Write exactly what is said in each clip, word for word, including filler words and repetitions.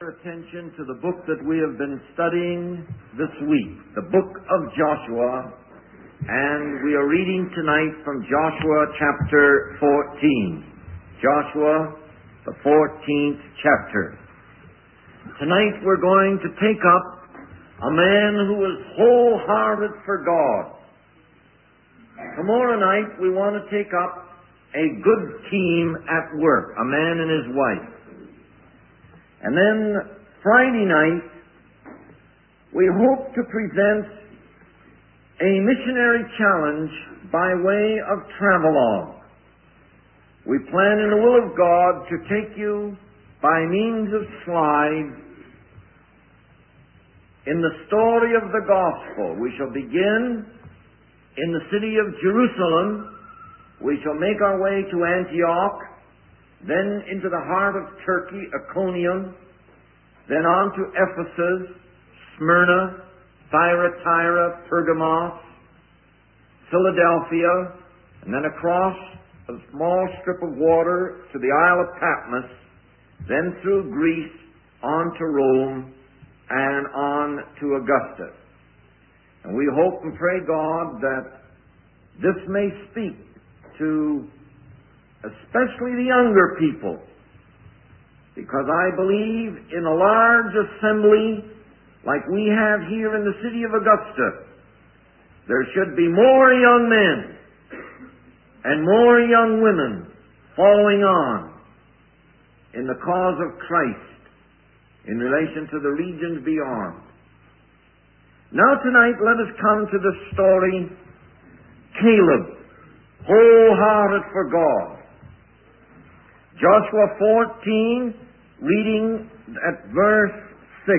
Attention to the book that we have been studying this week, the book of Joshua, and we are reading tonight from Joshua chapter fourteen. Joshua, the fourteenth chapter. Tonight we're going to take up a man who is wholehearted for God. Tomorrow night we want to take up a good team at work, a man and his wife. And then Friday night, we hope to present a missionary challenge by way of travelogue. We plan in the will of God to take you by means of slides in the story of the gospel. We shall begin in the city of Jerusalem. We shall make our way to Antioch, then into the heart of Turkey, Iconium, then on to Ephesus, Smyrna, Thyatira, Pergamos, Philadelphia, and then across a small strip of water to the Isle of Patmos, then through Greece, on to Rome, and on to Augusta. And we hope and pray, God, that this may speak to especially the younger people, because I believe in a large assembly like we have here in the city of Augusta, there should be more young men and more young women following on in the cause of Christ in relation to the regions beyond. Now tonight let us come to the story, Caleb, wholehearted for God. Joshua fourteen, reading at verse six.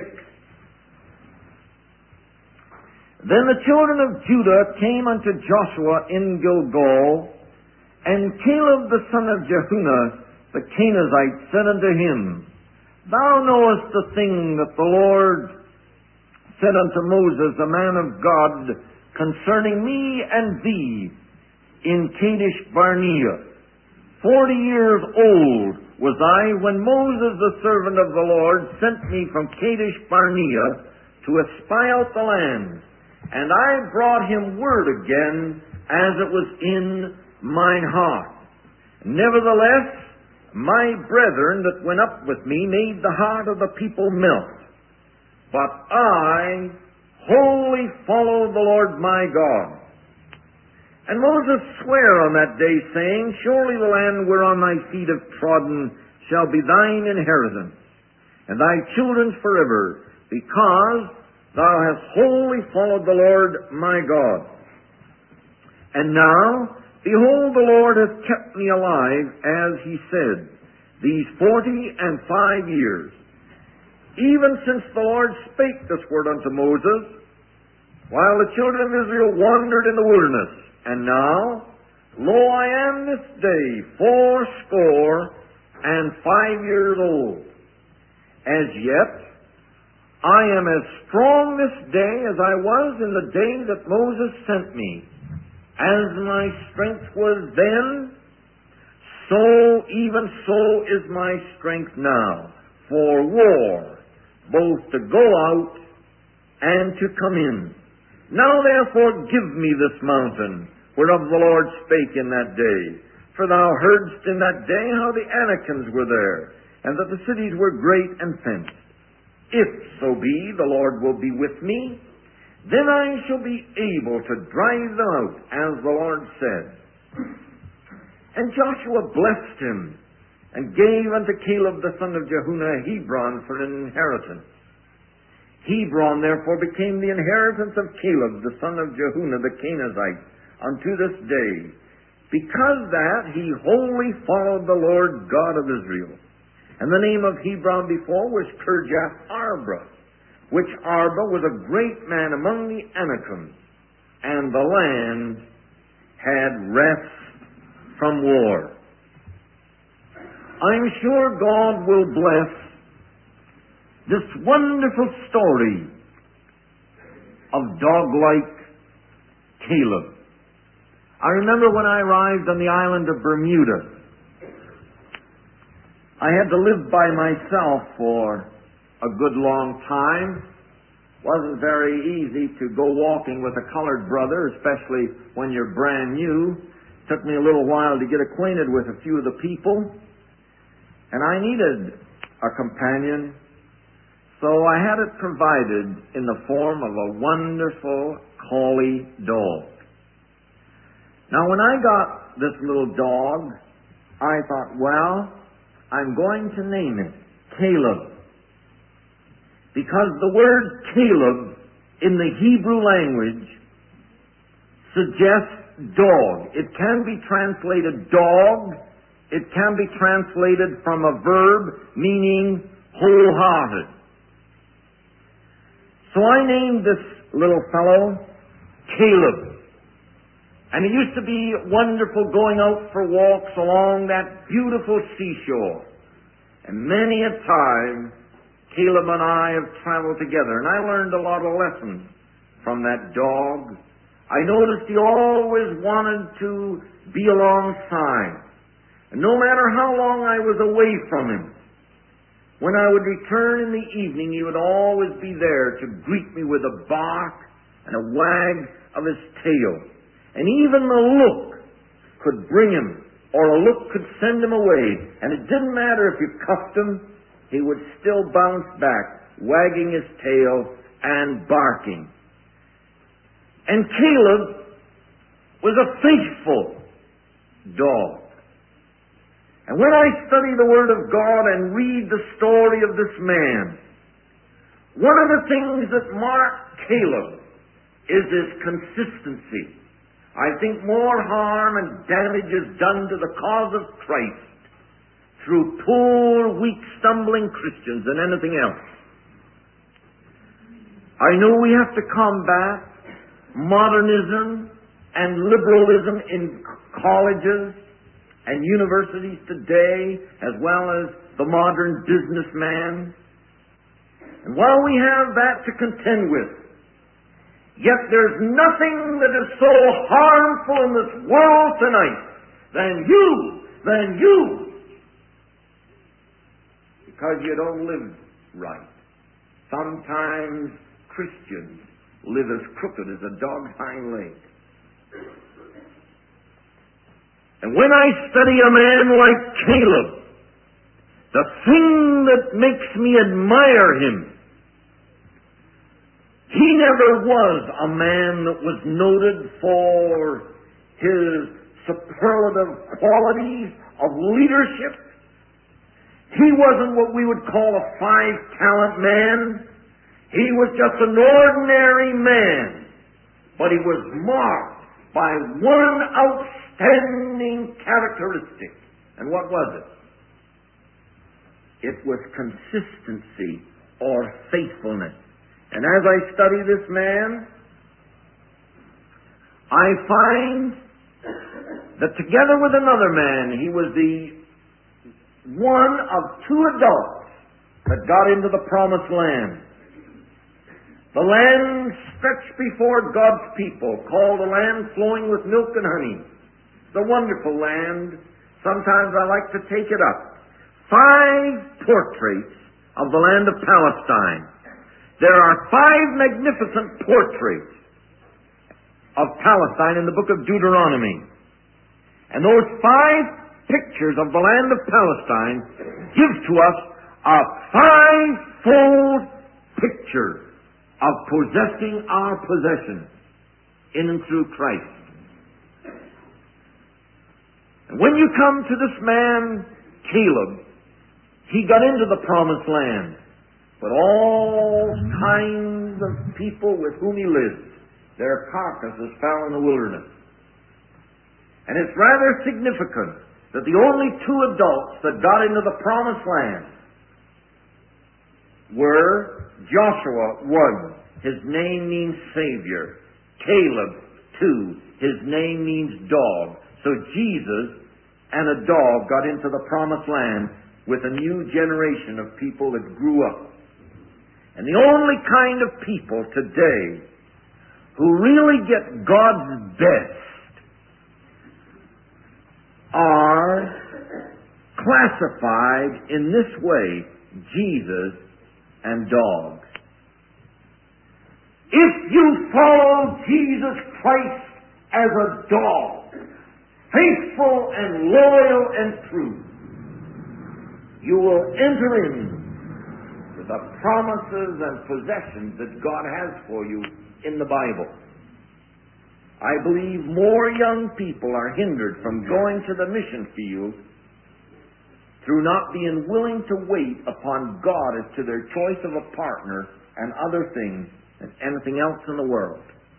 Then the children of Judah came unto Joshua in Gilgal, and Caleb the son of Jephunneh the Kenizzite said unto him, Thou knowest the thing that the Lord said unto Moses, the man of God, concerning me and thee in Kadesh Barnea. Forty years old was I when Moses, the servant of the Lord, sent me from Kadesh Barnea to espy out the land. And I brought him word again as it was in mine heart. Nevertheless, my brethren that went up with me made the heart of the people melt. But I wholly followed the Lord my God. And Moses sware on that day, saying, Surely the land whereon thy feet have trodden shall be thine inheritance, and thy children's forever, because thou hast wholly followed the Lord my God. And now, behold, the Lord hath kept me alive, as he said, these forty and five years, even since the Lord spake this word unto Moses, while the children of Israel wandered in the wilderness. And now, lo, I am this day fourscore and five years old. As yet, I am as strong this day as I was in the day that Moses sent me. As my strength was then, so even so is my strength now, for war, both to go out and to come in. Now therefore give me this mountain, whereof the Lord spake in that day. For thou heardst in that day how the Anakims were there, and that the cities were great and fenced. If so be the Lord will be with me, then I shall be able to drive them out, as the Lord said. And Joshua blessed him, and gave unto Caleb the son of Jephunneh Hebron for an inheritance. Hebron therefore became the inheritance of Caleb the son of Jephunneh the Kenizzite unto this day, because that he wholly followed the Lord God of Israel. And the name of Hebron before was Kirjath Arba, which Arba was a great man among the Anakims, and the land had rest from war. I'm sure God will bless this wonderful story of dog-like Caleb. I remember when I arrived on the island of Bermuda, I had to live by myself for a a good long time. Wasn't very easy to go walking with a colored brother, especially when you're brand new. Took me a little while to get acquainted with a few of the people. And I needed a companion, so I had it provided in the form of a wonderful collie dog. Now, when I got this little dog, I thought, well, I'm going to name it Caleb. Because the word Caleb in the Hebrew language suggests dog. It can be translated dog. It can be translated from a verb meaning wholehearted. So I named this little fellow Caleb. And it used to be wonderful going out for walks along that beautiful seashore. And many a time, Caleb and I have traveled together, and I learned a lot of lessons from that dog. I noticed he always wanted to be alongside. And no matter how long I was away from him, when I would return in the evening, he would always be there to greet me with a bark and a wag of his tail. And even the look could bring him, or a look could send him away. And it didn't matter if you cuffed him, he would still bounce back, wagging his tail and barking. And Caleb was a faithful dog. And when I study the Word of God and read the story of this man, one of the things that marked Caleb is his consistency. I think more harm and damage is done to the cause of Christ through poor, weak, stumbling Christians than anything else. I know we have to combat modernism and liberalism in colleges and universities today, as well as the modern businessman. And while we have that to contend with, yet there's nothing that is so harmful in this world tonight than you, than you, because you don't live right. Sometimes Christians live as crooked as a dog's hind leg. And when I study a man like Caleb, the thing that makes me admire him, he never was a man that was noted for his superlative qualities of leadership. He wasn't what we would call a five-talent man. He was just an ordinary man. But he was marked by one outstanding characteristic. And what was it? It was consistency or faithfulness. And as I study this man, I find that together with another man, he was the one of two adults that got into the promised land. The land stretched before God's people, called a land flowing with milk and honey. It's a wonderful land. Sometimes I like to take it up. Five portraits of the land of Palestine. There are five magnificent portraits of Palestine in the book of Deuteronomy. And those five pictures of the land of Palestine give to us a five-fold picture of possessing our possessions in and through Christ. And when you come to this man, Caleb, he got into the promised land, but all kinds of people with whom he lived, their carcasses fell in the wilderness. And it's rather significant that the only two adults that got into the promised land were Joshua, one, his name means Savior. Caleb, two, his name means dog. So Jesus and a dog got into the promised land with a new generation of people that grew up. And the only kind of people today who really get God's best are classified in this way: Jesus and dogs. If you follow Jesus Christ as a dog, faithful and loyal and true, you will enter in to the promises and possessions that God has for you in the Bible. I believe more young people are hindered from going to the mission field through not being willing to wait upon God as to their choice of a partner and other things than anything else in the world.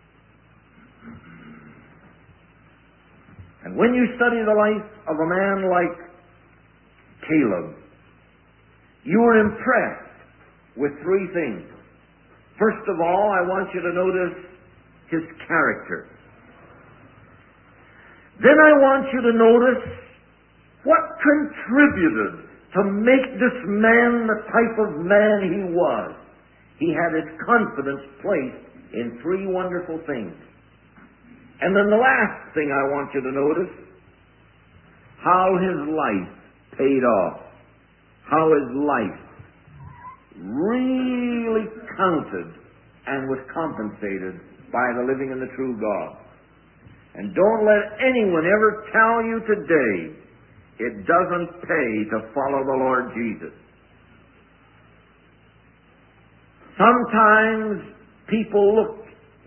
And when you study the life of a man like Caleb, you are impressed with three things. First of all, I want you to notice his character. Then I want you to notice what contributed to make this man the type of man he was. He had his confidence placed in three wonderful things. And then the last thing I want you to notice, how his life paid off. How his life really counted and was compensated by the living in the true God. And don't let anyone ever tell you today it doesn't pay to follow the Lord Jesus. Sometimes people look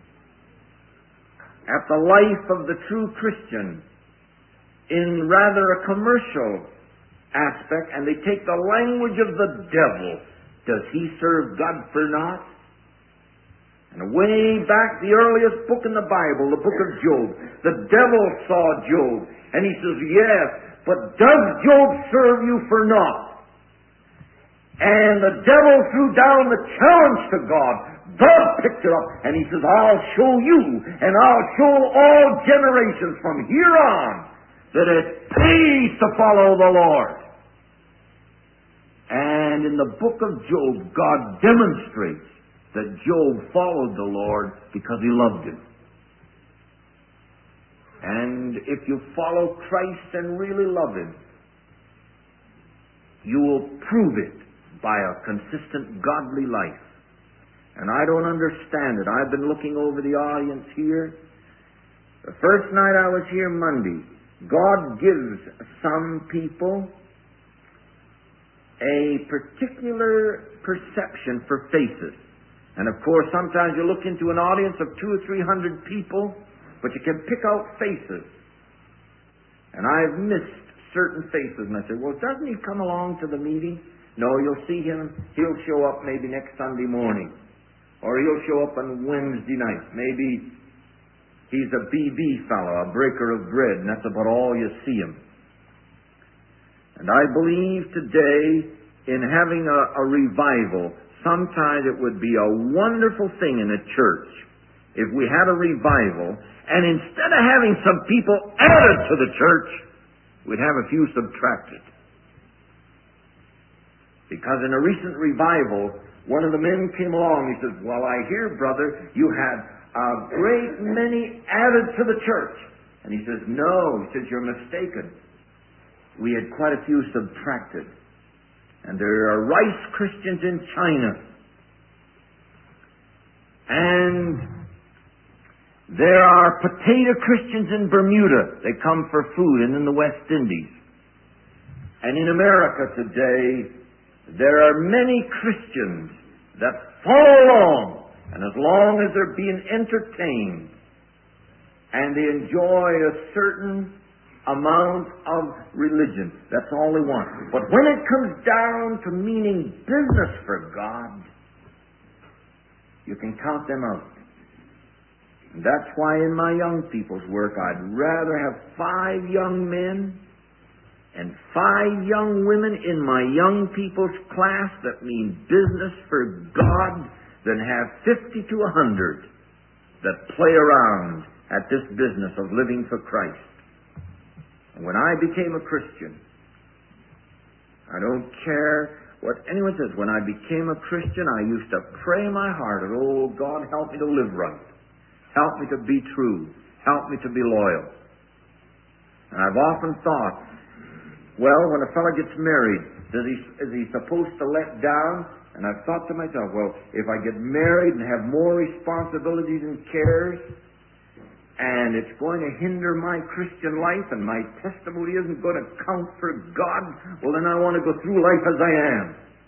at the life of the true Christian in rather a commercial aspect, and they take the language of the devil. Does he serve God for naught? And way back, the earliest book in the Bible, the book of Job, the devil saw Job, and he says, yes, but does Job serve you for naught? And the devil threw down the challenge to God. God picked it up, and he says, I'll show you, and I'll show all generations from here on that it pays to follow the Lord. And in the book of Job, God demonstrates that Job followed the Lord because he loved him. And if you follow Christ and really love him, you will prove it by a consistent godly life. And I don't understand it. I've been looking over the audience here. The first night I was here, Monday, God gives some people a particular perception for faces. And of course, sometimes you look into an audience of two or three hundred people, but you can pick out faces. And I've missed certain faces, and I said, well, doesn't he come along to the meeting? No, you'll see him. He'll show up maybe next Sunday morning. Or he'll show up on Wednesday night. Maybe he's a B B fellow, a breaker of bread, and that's about all you see him. And I believe today in having a, a revival, sometimes it would be a wonderful thing in a church if we had a revival, and instead of having some people added to the church, we'd have a few subtracted. Because in a recent revival, one of the men came along. He says, well, I hear, brother, you had a great many added to the church. And he says, no. He says, you're mistaken. We had quite a few subtracted. And there are rice Christians in China. And there are potato Christians in Bermuda. They come for food, and in the West Indies. And in America today, there are many Christians that follow along, and as long as they're being entertained and they enjoy a certain amount of religion, that's all they want. But when it comes down to meaning business for God, you can count them out. And that's why in my young people's work, I'd rather have five young men and five young women in my young people's class that mean business for God than have fifty to a hundred that play around at this business of living for Christ. And when I became a Christian, I don't care what anyone says, when I became a Christian, I used to pray in my heart, oh God, help me to live right. Help me to be true. Help me to be loyal. And I've often thought, well, when a fellow gets married, does he, is he supposed to let down And I've thought to myself, well, if I get married and have more responsibilities and cares, and it's going to hinder my Christian life, and my testimony isn't going to count for God, well, then I want to go through life as I am.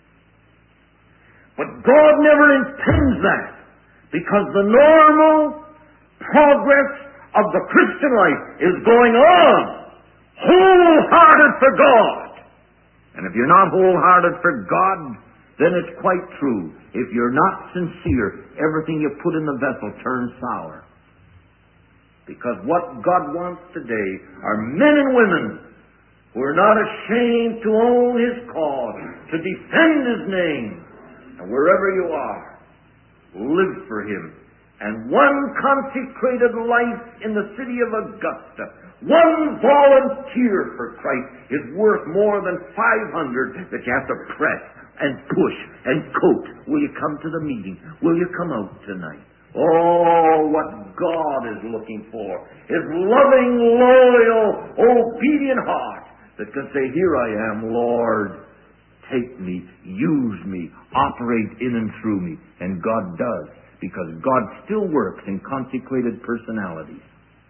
But God never intends that, because the normal progress of the Christian life is going on wholehearted for God. And if you're not wholehearted for God, then it's quite true. If you're not sincere, everything you put in the vessel turns sour. Because what God wants today are men and women who are not ashamed to own His cause, to defend His name, and wherever you are, live for Him. And one consecrated life in the city of Augusta, one volunteer for Christ, is worth more than five hundred that you have to press and push and coax. Will you come to the meeting? Will you come out tonight? Oh, what God is looking for. His loving, loyal, obedient heart that can say, here I am, Lord. Take me, use me, operate in and through me. And God does, because God still works in consecrated personalities.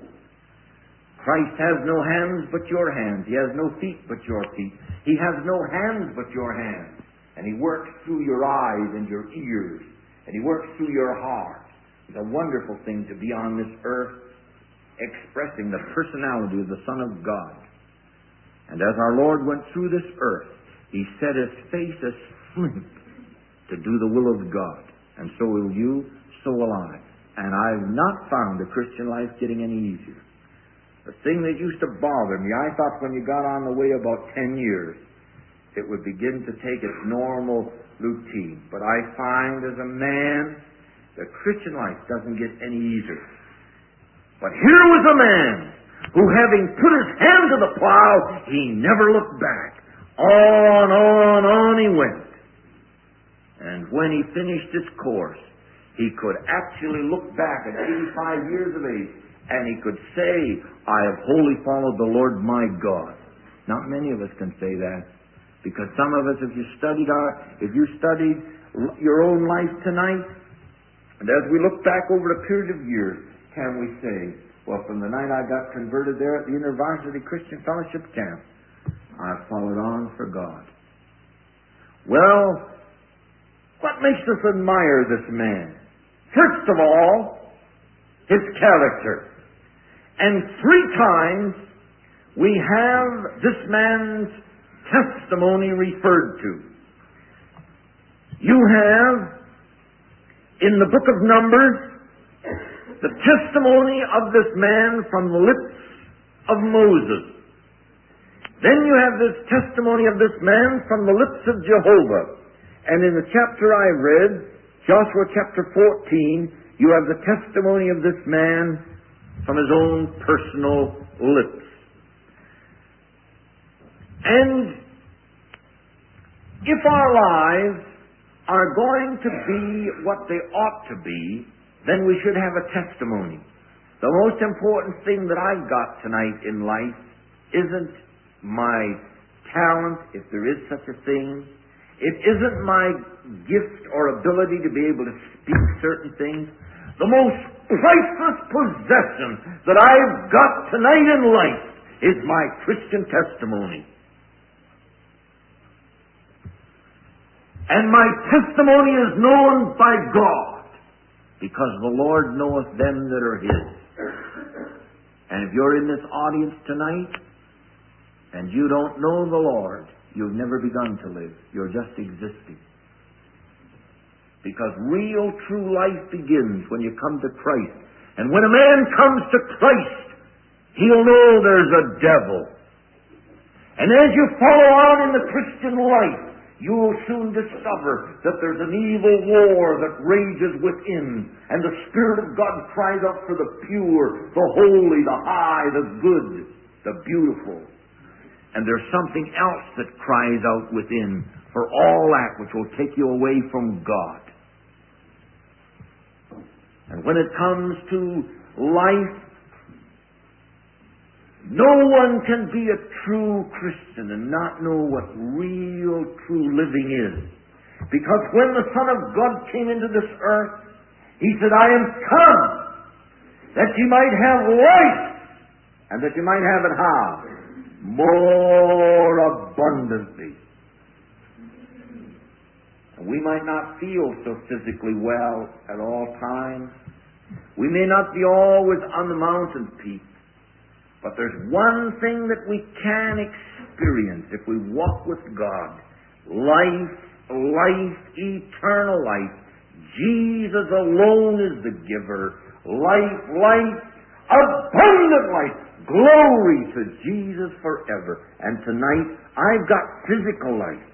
Christ has no hands but your hands. He has no feet but your feet. He has no hands but your hands. And He works through your eyes and your ears. And He works through your heart. It's a wonderful thing to be on this earth expressing the personality of the Son of God. And as our Lord went through this earth, He set His face as flint to do the will of God. And so will you, so will I. And I've not found the Christian life getting any easier. The thing that used to bother me, I thought when you got on the way about ten years, it would begin to take its normal routine. But I find as a man, the Christian life doesn't get any easier. But here was a man who, having put his hand to the plow, he never looked back. On, on, on he went. And when he finished his course, he could actually look back at eighty-five years of age, and he could say, I have wholly followed the Lord my God. Not many of us can say that, because some of us, if you studied our, if you studied your own life tonight, and as we look back over a period of years, can we say, well, from the night I got converted there at the InterVarsity Christian Fellowship Camp, I followed on for God. Well, what makes us admire this man? First of all, his character. And three times we have this man's testimony referred to. You have, in the book of Numbers, the testimony of this man from the lips of Moses. Then you have this testimony of this man from the lips of Jehovah. And in the chapter I read, Joshua chapter fourteen, you have the testimony of this man from his own personal lips. And if our lives are going to be what they ought to be, then we should have a testimony. The most important thing that I've got tonight in life isn't my talent, if there is such a thing. It isn't my gift or ability to be able to speak certain things. The most priceless possession that I've got tonight in life is my Christian testimony. And my testimony is known by God, because the Lord knoweth them that are His. And if you're in this audience tonight, and you don't know the Lord, you've never begun to live. You're just existing. Because real, true life begins when you come to Christ. And when a man comes to Christ, he'll know there's a devil. And as you follow on in the Christian life, you'll soon discover that there's an evil war that rages within. And the Spirit of God cries out for the pure, the holy, the high, the good, the beautiful. And there's something else that cries out within for all that which will take you away from God. And when it comes to life, no one can be a true Christian and not know what real, true living is. Because when the Son of God came into this earth, He said, I am come that you might have life, and that you might have it how? More abundantly. And we might not feel so physically well at all times. We may not be always on the mountain peak. But there's one thing that we can experience if we walk with God. Life, life, eternal life. Jesus alone is the giver. Life, life, abundant life. Glory to Jesus forever. And tonight, I've got physical life.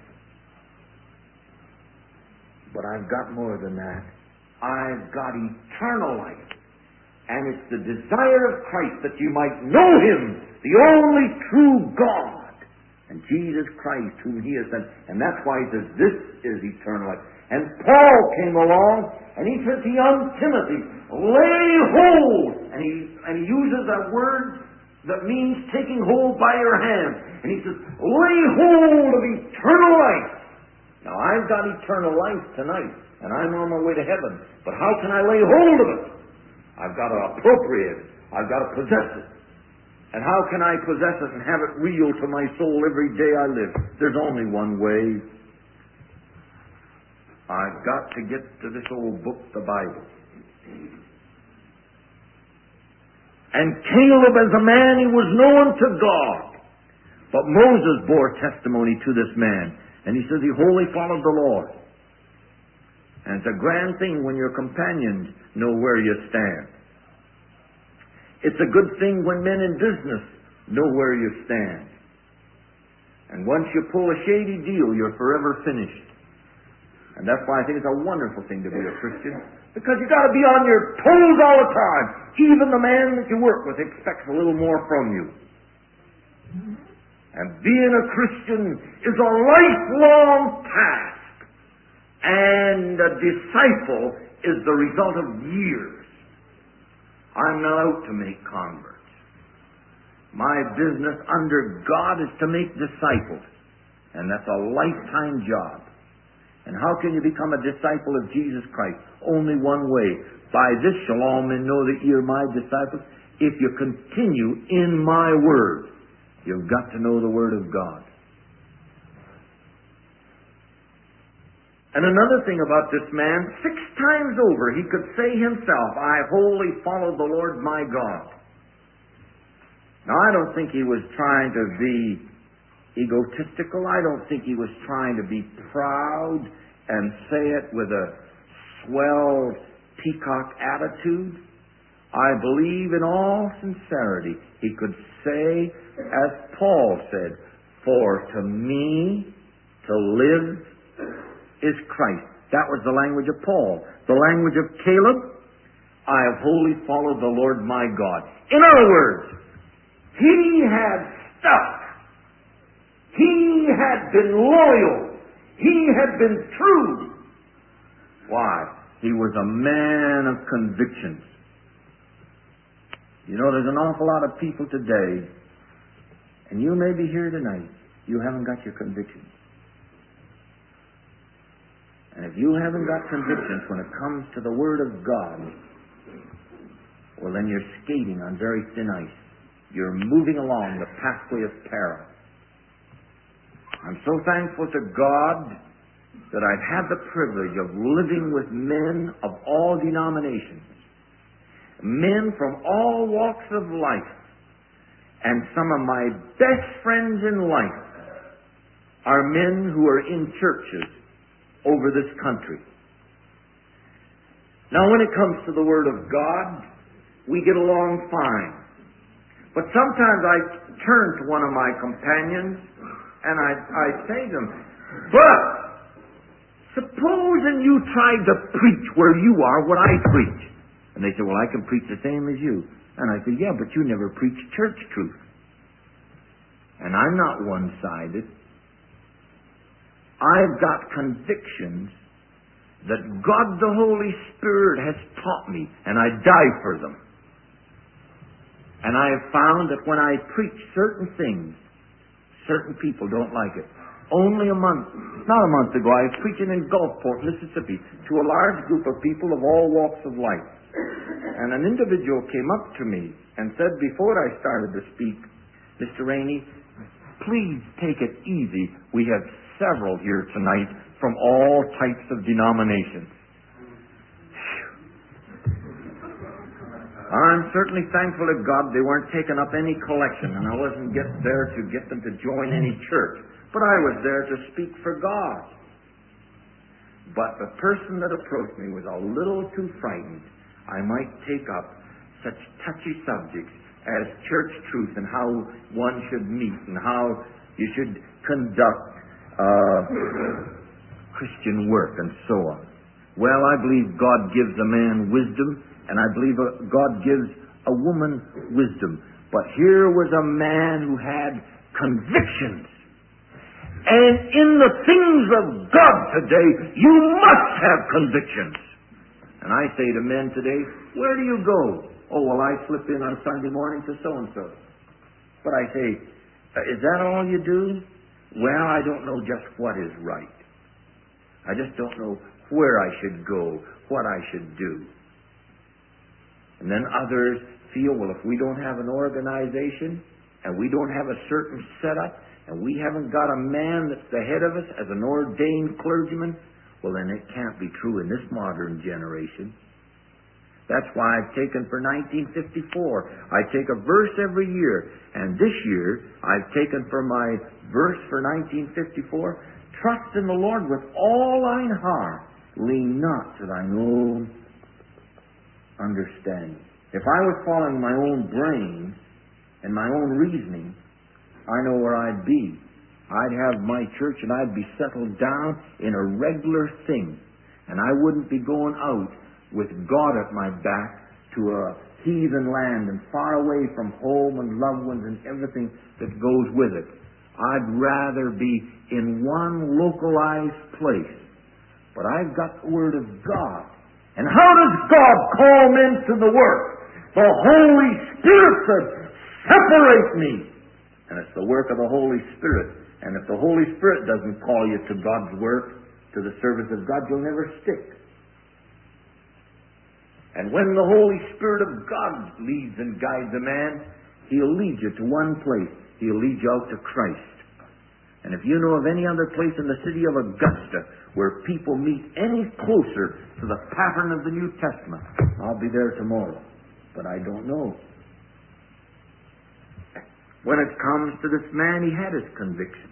But I've got more than that. I've got eternal life. And it's the desire of Christ that you might know Him, the only true God, and Jesus Christ whom He has sent. And that's why He says, this is eternal life. And Paul came along, and he says to young Timothy, lay hold. And he, and he uses a word that means taking hold by your hand. And he says, lay hold of eternal life. Now, I've got eternal life tonight, and I'm on my way to heaven. But how can I lay hold of it? I've got to appropriate it. I've got to possess it. And how can I possess it and have it real to my soul every day I live? There's only one way. I've got to get to this old book, the Bible. And Caleb, as a man, he was known to God. But Moses bore testimony to this man. And he says he wholly followed the Lord. And it's a grand thing when your companions know where you stand. It's a good thing when men in business know where you stand. And once you pull a shady deal, you're forever finished. And that's why I think it's a wonderful thing to be a Christian. Because you've got to be on your toes all the time. Even the man that you work with expects a little more from you. And being a Christian is a lifelong task. And a disciple is the result of years. I'm not out to make converts. My business under God is to make disciples. And that's a lifetime job. And how can you become a disciple of Jesus Christ? Only one way. By this shall all men know that ye are my disciples, if you continue in my word. You've got to know the word of God. And another thing about this man, six times over he could say himself, I wholly follow the Lord my God. Now I don't think he was trying to be egotistical. I don't think he was trying to be proud and say it with a swell peacock attitude. I believe in all sincerity he could say, as Paul said, for to me to live is Christ. That was the language of Paul. The language of Caleb, I have wholly followed the Lord my God. In other words, he had stuck. He had been loyal. He had been true. Why? He was a man of convictions. You know, there's an awful lot of people today, and you may be here tonight, you haven't got your convictions. And if you haven't got convictions when it comes to the Word of God, well, then you're skating on very thin ice. You're moving along the pathway of peril. I'm so thankful to God that I've had the privilege of living with men of all denominations, men from all walks of life, and some of my best friends in life are men who are in churches over this country. Now, when it comes to the Word of God, we get along fine. But sometimes I turn to one of my companions and I, I say to them, but supposing you tried to preach where you are what I preach. And they say, well, I can preach the same as you. And I say, yeah, but you never preach church truth. And I'm not one-sided. I've got convictions that God the Holy Spirit has taught me, and I die for them. And I have found that when I preach certain things, certain people don't like it. Only a month, not a month ago, I was preaching in Gulfport, Mississippi, to a large group of people of all walks of life. And an individual came up to me and said before I started to speak, Mister Rainey, please take it easy. We have several here tonight from all types of denominations. I'm certainly thankful to God they weren't taking up any collection, and I wasn't get there to get them to join any church. But I was there to speak for God. But the person that approached me was a little too frightened I might take up such touchy subjects as church truth and how one should meet and how you should conduct uh, Christian work and so on. Well, I believe God gives a man wisdom, and I believe God gives a woman wisdom. But here was a man who had convictions. And in the things of God today, you must have convictions. And I say to men today, where do you go? Oh, well, I slip in on Sunday morning to so-and-so. But I say, is that all you do? Well, I don't know just what is right. I just don't know where I should go, what I should do. And then others feel, well, if we don't have an organization and we don't have a certain setup and we haven't got a man that's the head of us as an ordained clergyman, well, then it can't be true in this modern generation. That's why I've taken for nineteen fifty-four, I take a verse every year. And this year, I've taken for my verse for nineteen fifty-four, trust in the Lord with all thine heart, lean not to thine own understanding. If I was following my own brain and my own reasoning, I know where I'd be. I'd have my church and I'd be settled down in a regular thing. And I wouldn't be going out with God at my back to a heathen land and far away from home and loved ones and everything that goes with it. I'd rather be in one localized place. But I've got the Word of God. And how does God call men to the work? The Holy Spirit said, separate me. And it's the work of the Holy Spirit. And if the Holy Spirit doesn't call you to God's work, to the service of God, you'll never stick. And when the Holy Spirit of God leads and guides a man, He'll lead you to one place. He'll lead you out to Christ. And if you know of any other place in the city of Augusta where people meet any closer to the pattern of the New Testament, I'll be there tomorrow. But I don't know. When it comes to this man, he had his convictions.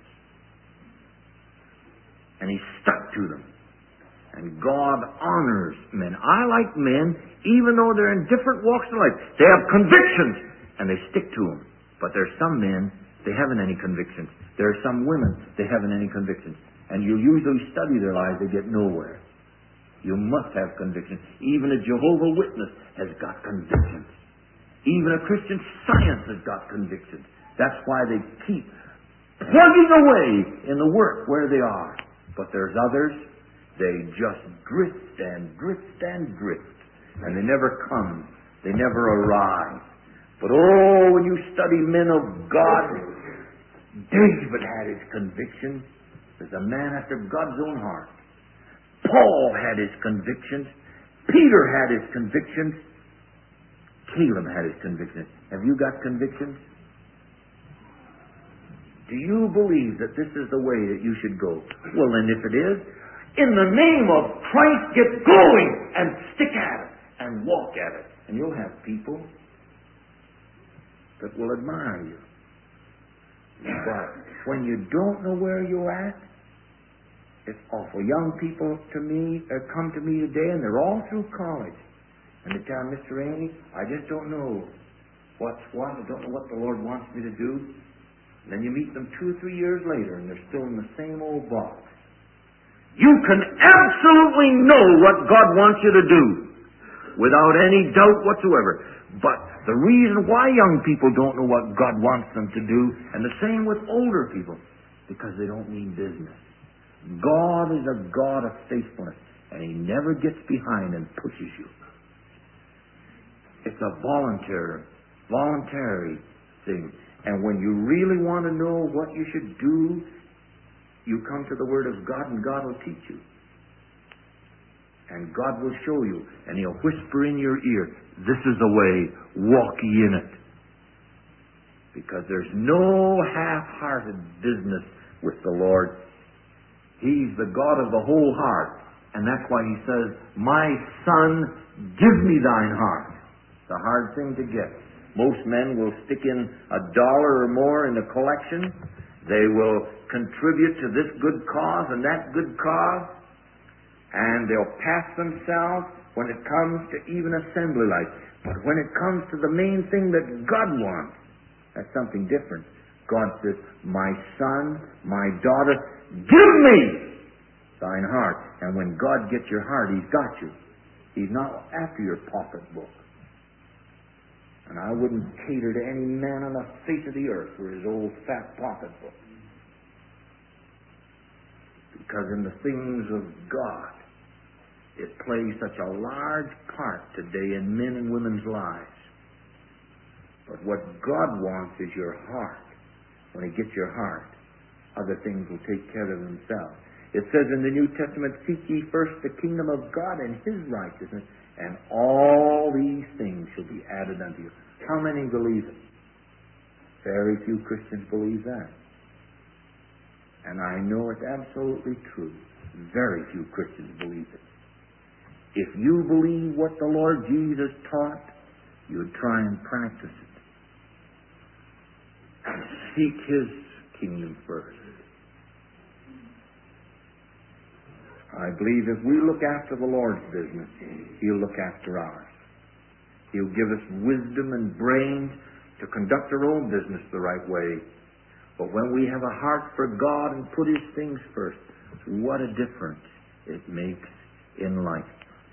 And he stuck to them. And God honors men. I like men, even though they're in different walks of life. They have convictions, and they stick to them. But there's some men, they haven't any convictions. There are some women, they haven't any convictions. And you usually study their lives, they get nowhere. You must have convictions. Even a Jehovah's Witness has got convictions. Even a Christian Science has got convictions. That's why they keep plugging away in the work where they are. But there's others, they just drift and drift and drift. And they never come. They never arrive. But oh, when you study men of God, David had his convictions. There's a man after God's own heart. Paul had his convictions. Peter had his convictions. Caleb had his convictions. Have you got convictions? Do you believe that this is the way that you should go? Well, then if it is, in the name of Christ, get going and stick at it and walk at it. And you'll have people that will admire you. But when you don't know where you're at, it's awful. Young people to me uh, come to me today, and they're all through college. And they tell Mister Rainey, I just don't know what's what. I don't know what the Lord wants me to do. And then you meet them two or three years later, and they're still in the same old box. You can absolutely know what God wants you to do without any doubt whatsoever. But the reason why young people don't know what God wants them to do, and the same with older people, because they don't mean business. God is a God of faithfulness, and He never gets behind and pushes you. It's a voluntary, voluntary thing. And when you really want to know what you should do, You come to the Word of God and God will teach you. And God will show you. And He'll whisper in your ear, this is the way, walk ye in it. Because there's no half-hearted business with the Lord. He's the God of the whole heart. And that's why He says, my son, give me thine heart. It's a hard thing to get. Most men will stick in a dollar or more in a collection. They will contribute to this good cause and that good cause. And they'll pass themselves when it comes to even assembly life. But when it comes to the main thing that God wants, that's something different. God says, my son, my daughter, give me thine heart. And when God gets your heart, He's got you. He's not after your pocketbook. And I wouldn't cater to any man on the face of the earth for his old fat pocketbook. Because in the things of God, it plays such a large part today in men and women's lives. But what God wants is your heart. When He gets your heart, other things will take care of themselves. It says in the New Testament, seek ye first the kingdom of God and His righteousness, and all these things shall be added unto you. How many believe it? Very few Christians believe that. And I know it's absolutely true. Very few Christians believe it. If you believe what the Lord Jesus taught, you would try and practice it. And seek His kingdom first. I believe if we look after the Lord's business, He'll look after ours. He'll give us wisdom and brains to conduct our own business the right way. But when we have a heart for God and put His things first, what a difference it makes in life.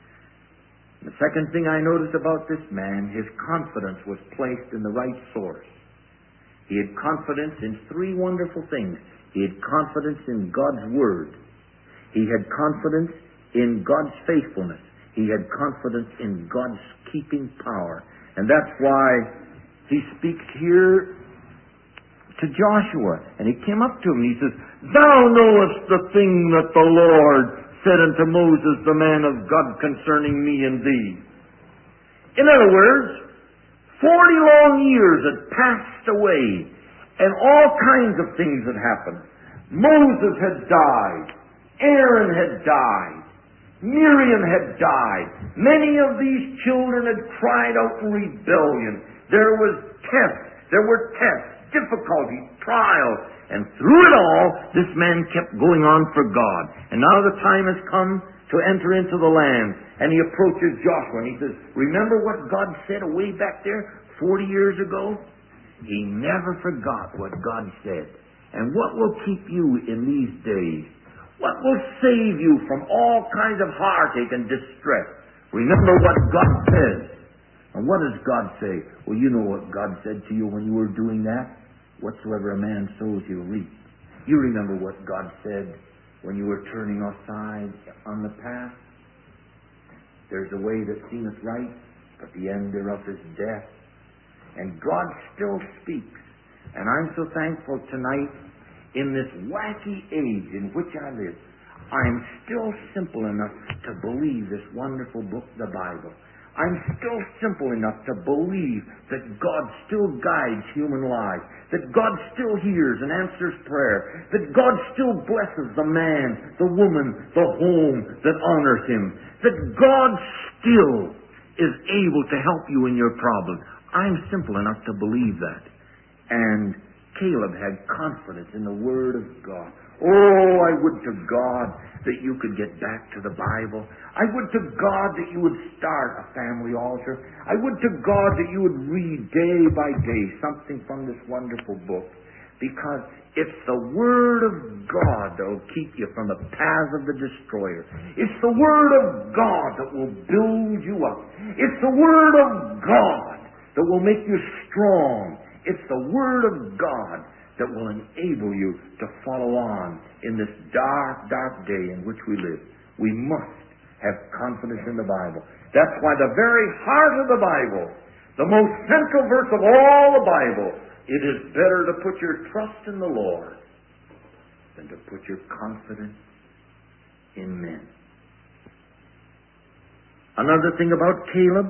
The second thing I noticed about this man, his confidence was placed in the right source. He had confidence in three wonderful things. He had confidence in God's Word. He had confidence in God's faithfulness. He had confidence in God's keeping power. And that's why he speaks here to Joshua. And he came up to him and he says, thou knowest the thing that the Lord said unto Moses, the man of God, concerning me and thee. In other words, forty long years had passed away and all kinds of things had happened. Moses had died. Aaron had died. Miriam had died. Many of these children had cried out in rebellion. There was tests. There were tests, difficulties, trials. And through it all, this man kept going on for God. And now the time has come to enter into the land. And he approaches Joshua and he says, remember what God said away back there forty years ago? He never forgot what God said. And what will keep you in these days? What will save you from all kinds of heartache and distress? Remember what God says. And what does God say? Well, you know what God said to you when you were doing that. Whatsoever a man sows, he'll reap. You remember what God said when you were turning aside on the path. There's a way that seemeth right, but the end thereof is death. And God still speaks. And I'm so thankful tonight, in this wacky age in which I live, I'm still simple enough to believe this wonderful book, the Bible. I'm still simple enough to believe that God still guides human lives, that God still hears and answers prayer, that God still blesses the man, the woman, the home that honors Him, that God still is able to help you in your problem. I'm simple enough to believe that. And Caleb had confidence in the Word of God. Oh, I would to God that you could get back to the Bible. I would to God that you would start a family altar. I would to God that you would read day by day something from this wonderful book. Because it's the Word of God that will keep you from the paths of the destroyer. It's the Word of God that will build you up. It's the Word of God that will make you strong. It's the Word of God that will enable you to follow on in this dark, dark day in which we live. We must have confidence in the Bible. That's why the very heart of the Bible, the most central verse of all the Bible, it is better to put your trust in the Lord than to put your confidence in men. Another thing about Caleb,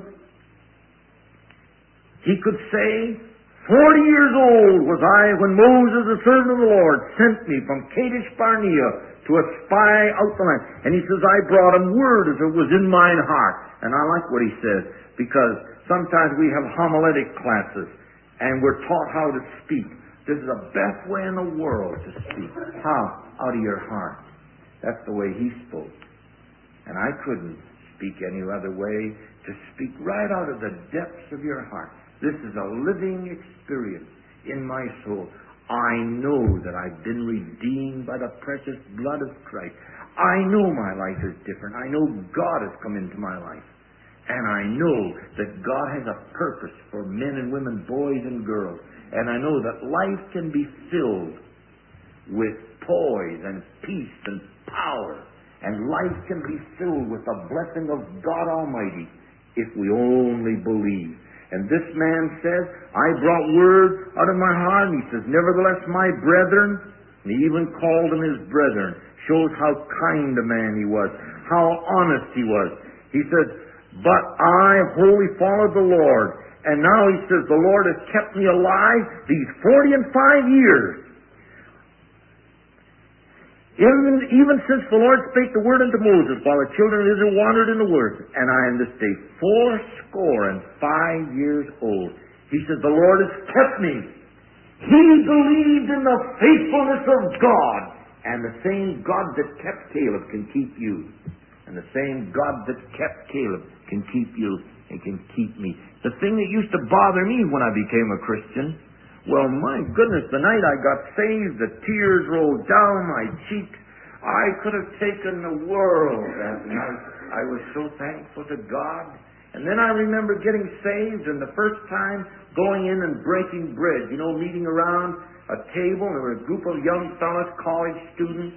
he could say, Forty years old was I when Moses, the servant of the Lord, sent me from Kadesh Barnea to espy out the land. And he says, I brought him word as it was in mine heart. And I like what he says, because sometimes we have homiletic classes, and we're taught how to speak. This is the best way in the world to speak. How? Out of your heart. That's the way he spoke. And I couldn't speak any other way, to speak right out of the depths of your heart. This is a living experience in my soul. I know that I've been redeemed by the precious blood of Christ. I know my life is different. I know God has come into my life. And I know that God has a purpose for men and women, boys and girls. And I know that life can be filled with poise and peace and power. And life can be filled with the blessing of God Almighty if we only believe. And this man says, I brought word out of my heart. And he says, nevertheless, my brethren, and he even called them his brethren, shows how kind a man he was, how honest he was. He says, but I wholly followed the Lord. And now he says, the Lord has kept me alive these forty and five years. Even, even since the Lord spake the word unto Moses, while the children of Israel wandered in the word, and I am this day fourscore and five years old. He said, the Lord has kept me. He believed in the faithfulness of God, and the same God that kept Caleb can keep you. And the same God that kept Caleb can keep you and can keep me. The thing that used to bother me when I became a Christian, well, my goodness, the night I got saved, the tears rolled down my cheeks. I could have taken the world that night. I was so thankful to God. And then I remember getting saved, and the first time going in and breaking bread, you know, meeting around a table, and there were a group of young fellows, college students.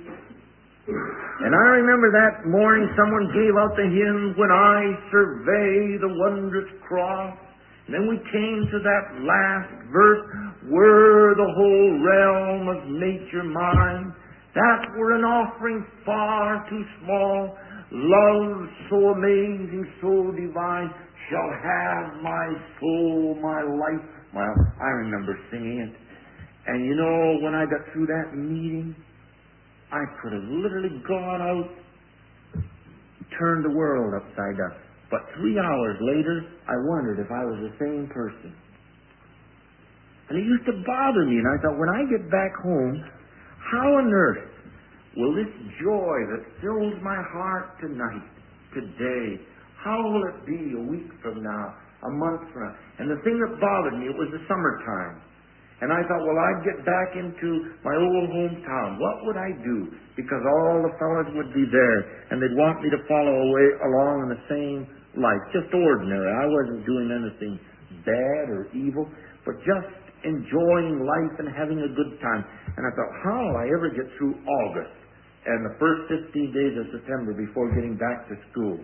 And I remember that morning someone gave out the hymn, When I Survey the Wondrous Cross. And then we came to that last verse, were the whole realm of nature mine, that were an offering far too small, love so amazing, so divine, shall have my soul, my life. Well, I remember singing it. And you know, when I got through that meeting, I could have literally gone out and turned the world upside down. But three hours later, I wondered if I was the same person. And it used to bother me, and I thought, when I get back home, how on earth will this joy that fills my heart tonight, today, how will it be a week from now, a month from now? And the thing that bothered me, it was the summertime. And I thought, well, I'd get back into my old hometown. What would I do? Because all the fellows would be there, and they'd want me to follow away along in the same life, just ordinary. I wasn't doing anything bad or evil, but just enjoying life and having a good time. And I thought, how will I ever get through August and the first fifteen days of September before getting back to school?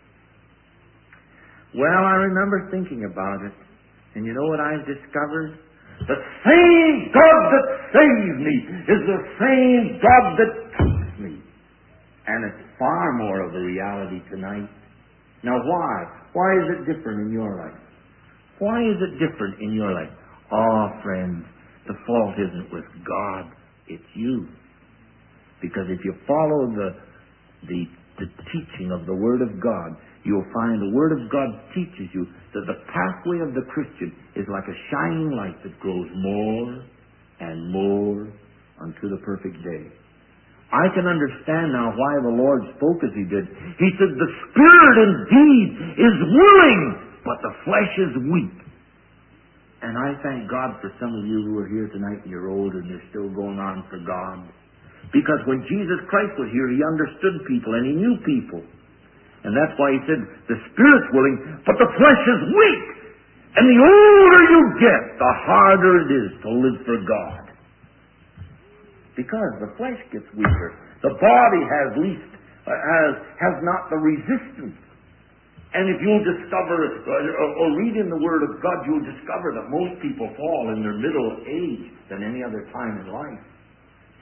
Well, I remember thinking about it, and you know what I've discovered? The same God that saved me is the same God that keeps me. And it's far more of a reality tonight. Now why? Why is it different in your life? Why is it different in your life? Oh, friends, the fault isn't with God, it's you. Because if you follow the, the, the teaching of the Word of God, you'll find the Word of God teaches you that the pathway of the Christian is like a shining light that grows more and more unto the perfect day. I can understand now why the Lord spoke as He did. He said, the Spirit indeed is willing, but the flesh is weak. And I thank God for some of you who are here tonight and you're older and you're still going on for God. Because when Jesus Christ was here, He understood people and He knew people. And that's why He said, the Spirit's willing, but the flesh is weak. And the older you get, the harder it is to live for God. Because the flesh gets weaker. The body has least, uh, has, has not the resistance. And if you'll discover, uh, or read in the Word of God, you'll discover that most people fall in their middle age than any other time in life.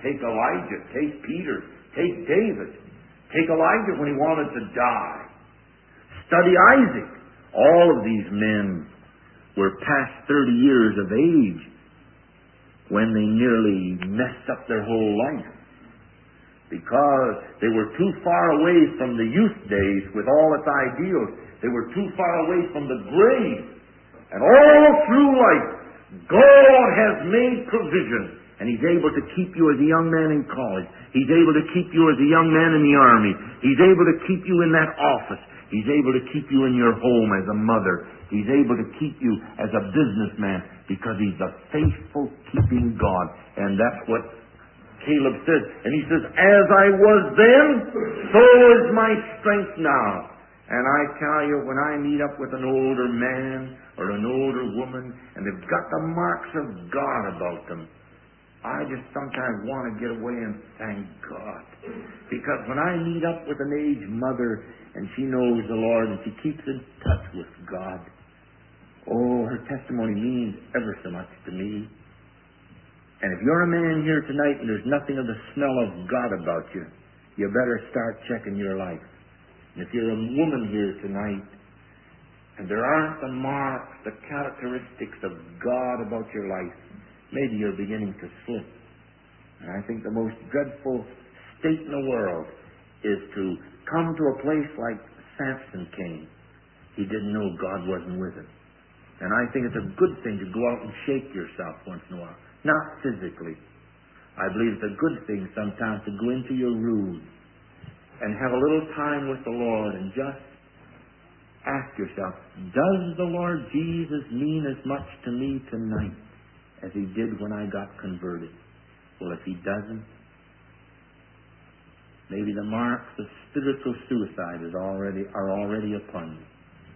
Take Elijah. Take Peter. Take David. Take Elijah when he wanted to die. Study Isaac. All of these men were past thirty years of age when they nearly messed up their whole life, because they were too far away from the youth days with all its ideals. They were too far away from the grave. And all through life, God has made provision. And He's able to keep you as a young man in college. He's able to keep you as a young man in the army. He's able to keep you in that office. He's able to keep you in your home as a mother. He's able to keep you as a businessman, because He's a faithful keeping God. And that's what Caleb said. And he says, as I was then, so is my strength now. And I tell you, when I meet up with an older man or an older woman, and they've got the marks of God about them, I just sometimes want to get away and thank God. Because when I meet up with an aged mother, and she knows the Lord, and she keeps in touch with God, oh, her testimony means ever so much to me. And if you're a man here tonight and there's nothing of the smell of God about you, you better start checking your life. And if you're a woman here tonight and there aren't the marks, the characteristics of God about your life, maybe you're beginning to slip. And I think the most dreadful state in the world is to come to a place like Samson came. He didn't know God wasn't with him. And I think it's a good thing to go out and shake yourself once in a while. Not physically. I believe it's a good thing sometimes to go into your room and have a little time with the Lord and just ask yourself, does the Lord Jesus mean as much to me tonight as He did when I got converted? Well, if He doesn't, maybe the marks of spiritual suicide is already are already upon you.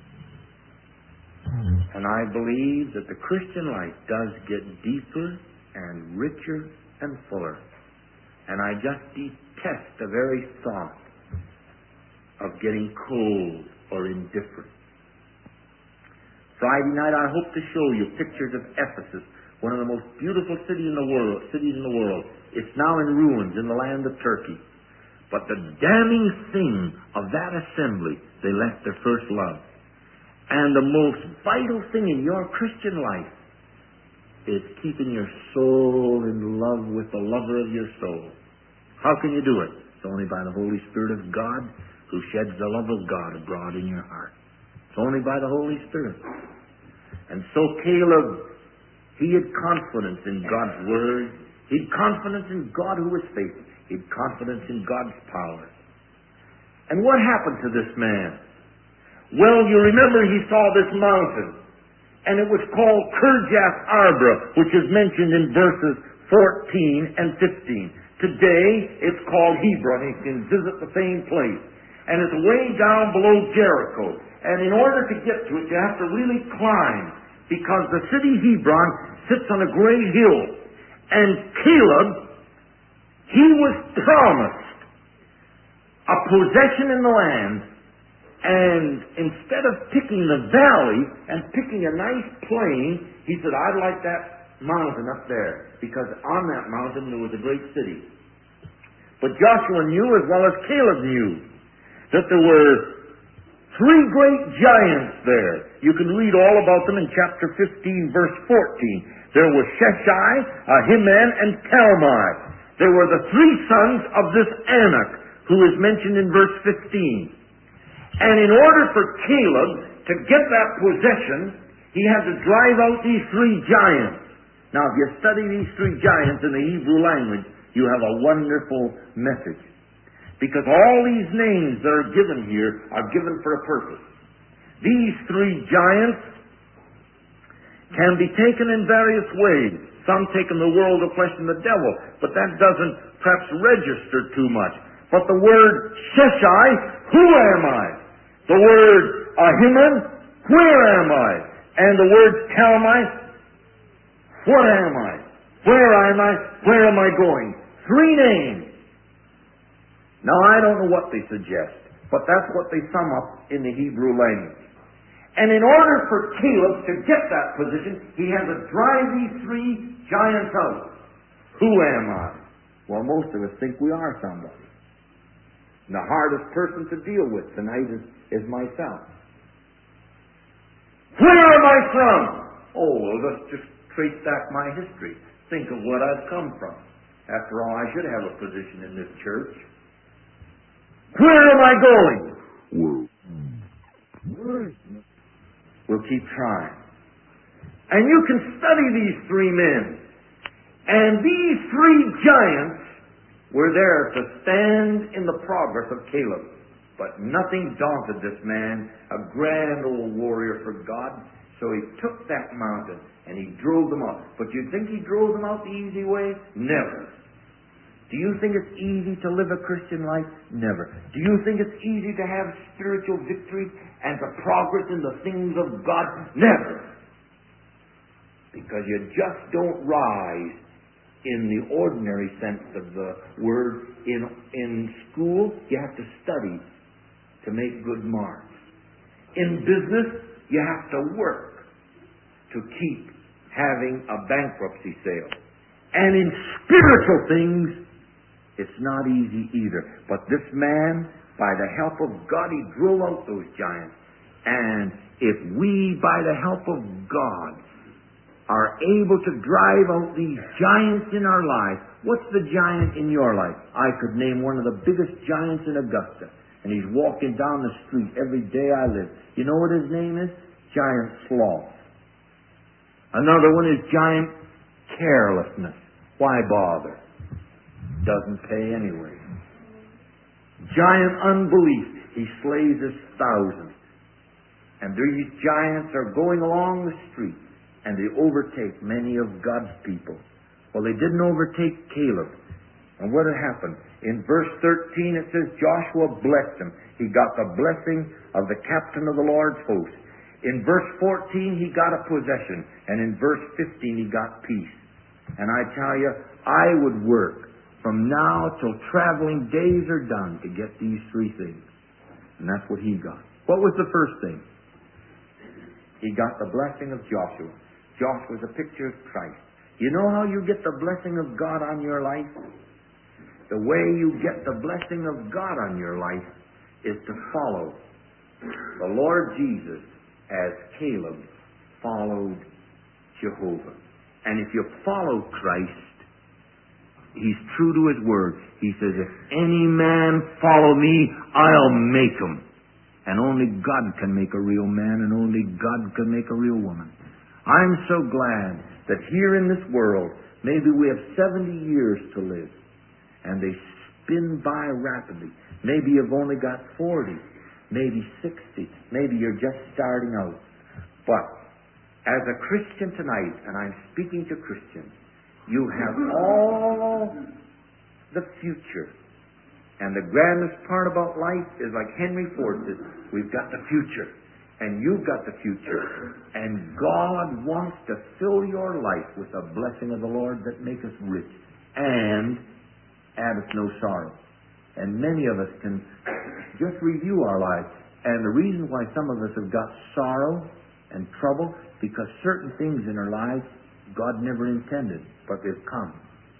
And I believe that the Christian life does get deeper and richer and fuller. And I just detest the very thought of getting cold or indifferent. Friday night I hope to show you pictures of Ephesus, one of the most beautiful cities in the world, cities in the world. It's now in ruins in the land of Turkey. But the damning thing of that assembly, they left their first love. And the most vital thing in your Christian life is keeping your soul in love with the lover of your soul. How can you do it? It's only by the Holy Spirit of God, who sheds the love of God abroad in your heart. It's only by the Holy Spirit. And so Caleb, he had confidence in God's Word. He had confidence in God who was faithful. He had confidence in God's power. And what happened to this man? Well, you remember he saw this mountain, and it was called Kirjath Arbra, which is mentioned in verses fourteen and fifteen. Today, it's called Hebron. You can visit the same place. And it's way down below Jericho. And in order to get to it, you have to really climb, because the city Hebron sits on a great hill. And Caleb, he was promised a possession in the land. And instead of picking the valley and picking a nice plain, he said, I'd like that mountain up there, because on that mountain there was a great city. But Joshua knew, as well as Caleb knew, that there were three great giants there. You can read all about them in chapter fifteen, verse fourteen. There were Sheshai, Ahiman, and Talmai. They were the three sons of this Anak, who is mentioned in verse fifteen. And in order for Caleb to get that possession, he had to drive out these three giants. Now, if you study these three giants in the Hebrew language, you have a wonderful message. Because all these names that are given here are given for a purpose. These three giants can be taken in various ways. Some taken the world, the flesh, and the devil, but that doesn't perhaps register too much. But the word Sheshai, who am I? The word Ahiman, where am I? And the word Talmai, what am I? Where am I? Where am I going? Three names. Now, I don't know what they suggest, but that's what they sum up in the Hebrew language. And in order for Caleb to get that position, he had to drive these three giants out. Who am I? Well, most of us think we are somebody. And the hardest person to deal with tonight is, is myself. Where am I from? Oh, well, let's just trace back my history. Think of what I've come from. After all, I should have a position in this church. Where am I going? We'll keep trying. And you can study these three men. And these three giants were there to stand in the progress of Caleb. But nothing daunted this man, a grand old warrior for God. So he took that mountain and he drove them out. But you think he drove them out the easy way? Never. Do you think it's easy to live a Christian life? Never. Do you think it's easy to have spiritual victory and to progress in the things of God? Never. Because you just don't rise in the ordinary sense of the word. In, in school, you have to study to make good marks. In business, you have to work to keep having a bankruptcy sale. And in spiritual things, it's not easy either. But this man, by the help of God, he drove out those giants. And if we, by the help of God, are able to drive out these giants in our lives, what's the giant in your life? I could name one of the biggest giants in Augusta. And he's walking down the street every day I live. You know what his name is? Giant sloth. Another one is giant carelessness. Why bother? Doesn't pay anyway. Giant unbelief. He slays his thousands. And these giants are going along the street and they overtake many of God's people. Well, they didn't overtake Caleb. And what had happened? In verse thirteen it says Joshua blessed him. He got the blessing of the captain of the Lord's host. In verse fourteen he got a possession. And in verse fifteen he got peace. And I tell you, I would work from now till traveling days are done to get these three things. And that's what he got. What was the first thing? He got the blessing of Joshua. Joshua was a picture of Christ. You know how you get the blessing of God on your life? The way you get the blessing of God on your life is to follow the Lord Jesus as Caleb followed Jehovah. And if you follow Christ, He's true to His word. He says, if any man follow me, I'll make him. And only God can make a real man, and only God can make a real woman. I'm so glad that here in this world, maybe we have seventy years to live, and they spin by rapidly. Maybe you've only got forty, maybe sixty, maybe you're just starting out. But as a Christian tonight, and I'm speaking to Christians, you have all the future. And the grandest part about life is like Henry Ford says, we've got the future. And you've got the future. And God wants to fill your life with the blessing of the Lord that maketh rich and addeth no sorrow. And many of us can just review our lives. And the reason why some of us have got sorrow and trouble, because certain things in our lives God never intended, but they've come.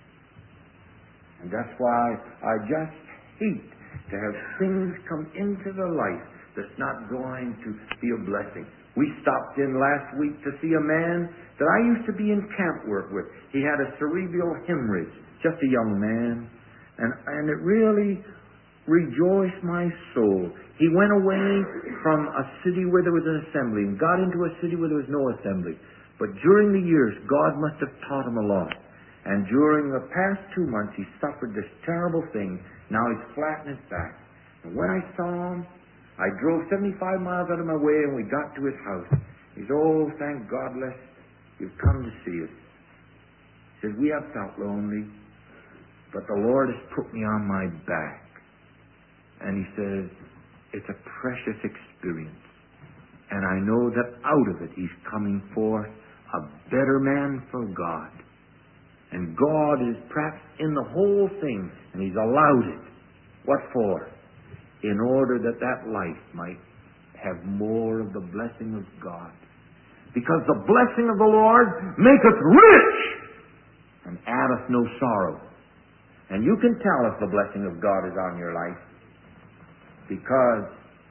And that's why I just hate to have things come into the life that's not going to be a blessing. We stopped in last week to see a man that I used to be in camp work with. He had a cerebral hemorrhage, just a young man. And, and it really rejoiced my soul. He went away from a city where there was an assembly and got into a city where there was no assembly. But during the years, God must have taught him a lot. And during the past two months, he suffered this terrible thing. Now he's flat in his back. And when I saw him, I drove seventy-five miles out of my way and we got to his house. He said, oh, thank God, Les, you've come to see us. He said, we have felt lonely, but the Lord has put me on my back. And he says, it's a precious experience. And I know that out of it he's coming forth a better man for God. And God is perhaps in the whole thing, and He's allowed it. What for? In order that that life might have more of the blessing of God. Because the blessing of the Lord maketh rich and addeth no sorrow. And you can tell if the blessing of God is on your life, because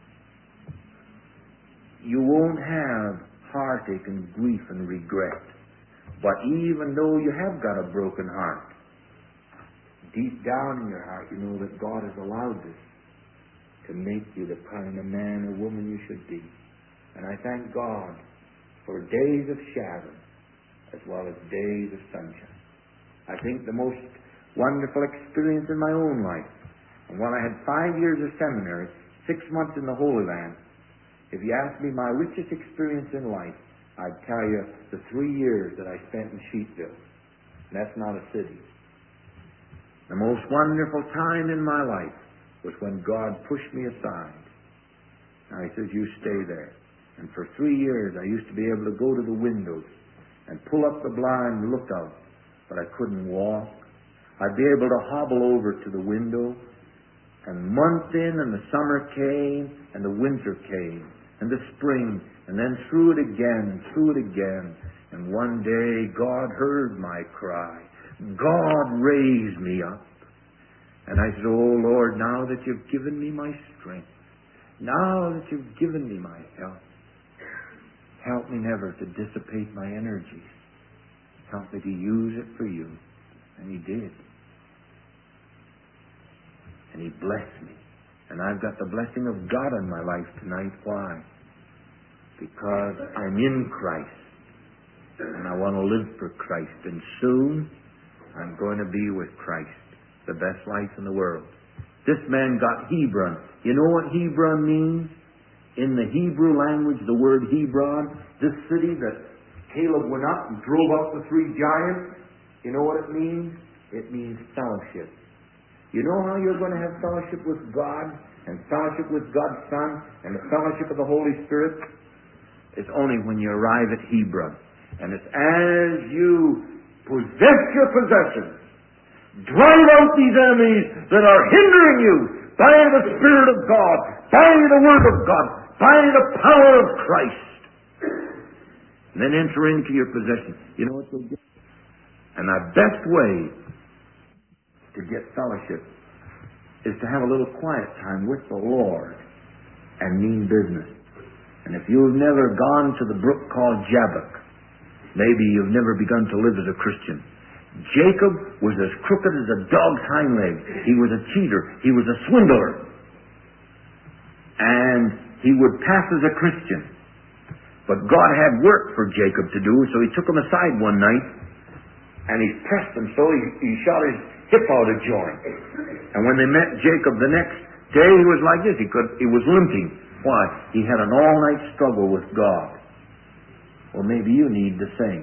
you won't have heartache and grief and regret. But even though you have got a broken heart, deep down in your heart you know that God has allowed this to make you the kind of man or woman you should be. And I thank God for days of shadow as well as days of sunshine. I think the most wonderful experience in my own life, and while I had five years of seminary, six months in the Holy Land, if you ask me my richest experience in life, I'd tell you the three years that I spent in Sheepville. And that's not a city. The most wonderful time in my life was when God pushed me aside. Now He says, you stay there. And for three years I used to be able to go to the windows and pull up the blind and look out, but I couldn't walk. I'd be able to hobble over to the window, and month in and the summer came and the winter came and the spring, and then through it again and through it again. And one day God heard my cry. God raised me up. And I said, oh Lord, now that you've given me my strength, now that you've given me my health, help me never to dissipate my energies. Help me to use it for you. And He did. And He blessed me. And I've got the blessing of God in my life tonight. Why? Because I'm in Christ. And I want to live for Christ. And soon I'm going to be with Christ. The best life in the world. This man got Hebron. You know what Hebron means? In the Hebrew language, the word Hebron, this city that Caleb went up and drove out the three giants, you know what it means? It means fellowship. You know how you're going to have fellowship with God and fellowship with God's Son and the fellowship of the Holy Spirit? It's only when you arrive at Hebron. And it's as you possess your possessions, drive out these enemies that are hindering you by the Spirit of God, by the Word of God, by the power of Christ. And then enter into your possession. You know what you'll get? And the best way to get fellowship is to have a little quiet time with the Lord and mean business. And if you've never gone to the brook called Jabbok, maybe you've never begun to live as a Christian. Jacob was as crooked as a dog's hind leg. He was a cheater. He was a swindler. And he would pass as a Christian. But God had work for Jacob to do, so He took him aside one night, and He pressed him so he, he shot his hip out of joint. And when they met Jacob the next day, he was like this. He could. He was limping. Why? He had an all-night struggle with God. Well, maybe you need the same.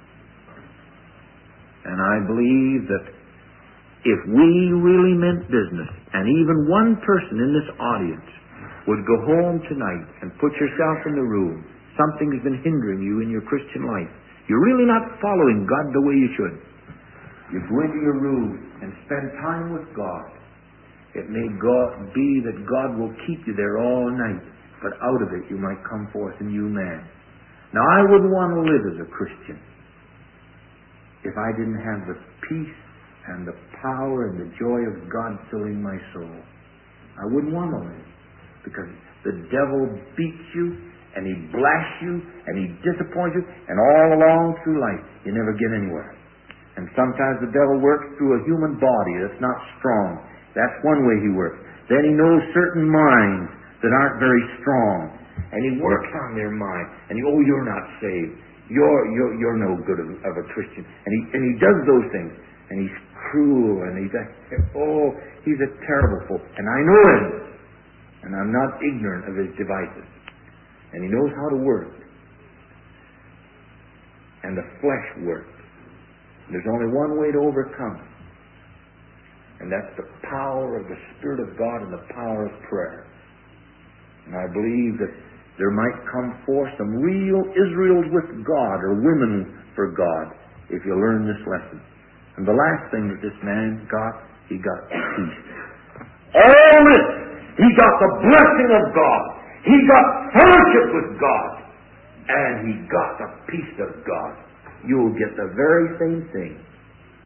And I believe that if we really meant business, and even one person in this audience would go home tonight and put yourself in the room, something has been hindering you in your Christian life. You're really not following God the way you should. You go into your room and spend time with God. It may God be that God will keep you there all night, but out of it you might come forth a new man. Now, I wouldn't want to live as a Christian if I didn't have the peace and the power and the joy of God filling my soul. I wouldn't want to live, because the devil beats you and he blasts you and he disappoints you, and all along through life you never get anywhere. And sometimes the devil works through a human body that's not strong. That's one way he works. Then he knows certain minds that aren't very strong, and he works on their mind. And he, oh, you're not saved. You're you're you're no good of, of a Christian. And he and he does those things. And he's cruel. And he's a, oh, he's a terrible fool. And I know him. And I'm not ignorant of his devices. And he knows how to work. And the flesh works. There's only one way to overcome it. And that's the power of the Spirit of God and the power of prayer. And I believe that there might come forth some real Israels with God, or women for God, if you learn this lesson. And the last thing that this man got, he got peace. All this, he got the blessing of God. He got fellowship with God. And he got the peace of God. You'll get the very same thing